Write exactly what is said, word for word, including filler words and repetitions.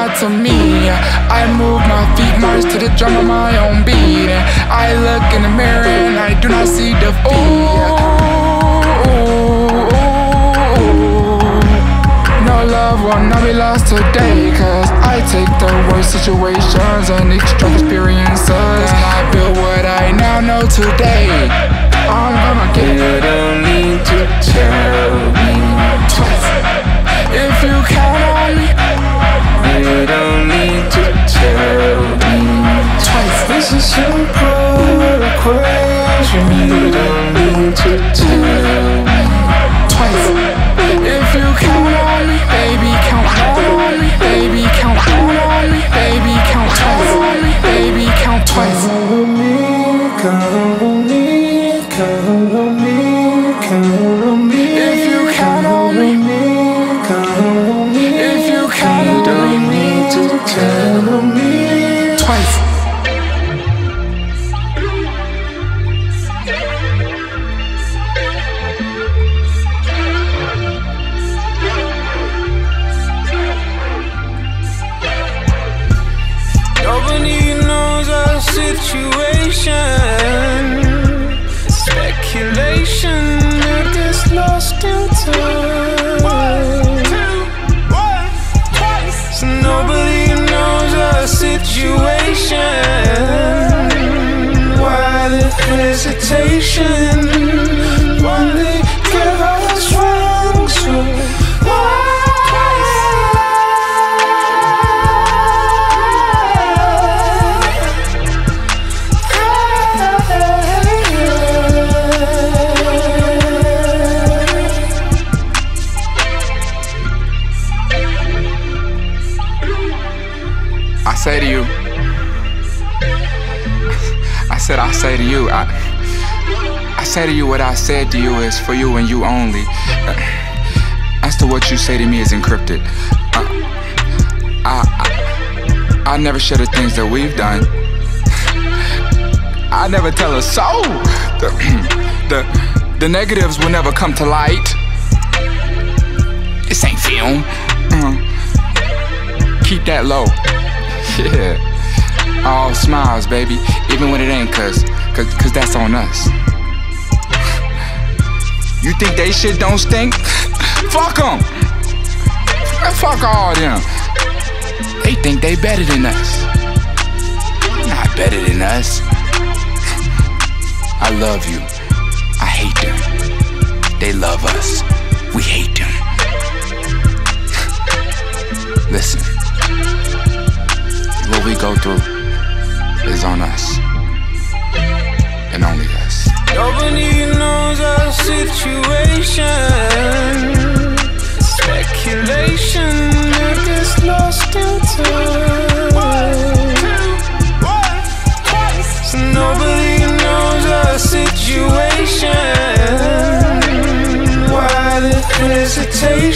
not to me. I move my feet, march to the drum of my own beat. I look in the mirror and I do not see defeat. No love will not be lost today, cause I take the worst situations and extract experiences, and I build what I now know today. I'm gonna get it. You don't need to tell me twice. If you count on me, you don't need to tell me twice. This is simple equation. You don't need to tell me twice. If you count on me, baby, count on me, baby, count on me, baby, count on me, baby, count twice. Count on me, count on me, count on me, count on me. If you count on me, count on me. if you count You on don't me, need to tell me twice. Nobody knows our situation. Speculation that gets lost in time. One, two, one, twice. So nobody knows our situation. Why the hesitation? Why they give us wrong? So why? I say to you, I said I say to you, I, I say to you what I said to you is for you and you only. Uh, as to what you say to me is encrypted. Uh, I, I, I never share the things that we've done. I never tell a soul. The, the, the negatives will never come to light. This ain't film. Uh, keep that low. Yeah, all smiles, baby, even when it ain't, cause, cause, cause that's on us. You think they shit don't stink? Fuck them. Fuck all them. They think they better than us. Not better than us. I love you. I hate them. They love us. We hate them. Listen. What we go through is on us, and only us. Nobody knows our situation. Speculation that gets lost in time. One, two, one, twice. So nobody knows our situation. Why the hesitation?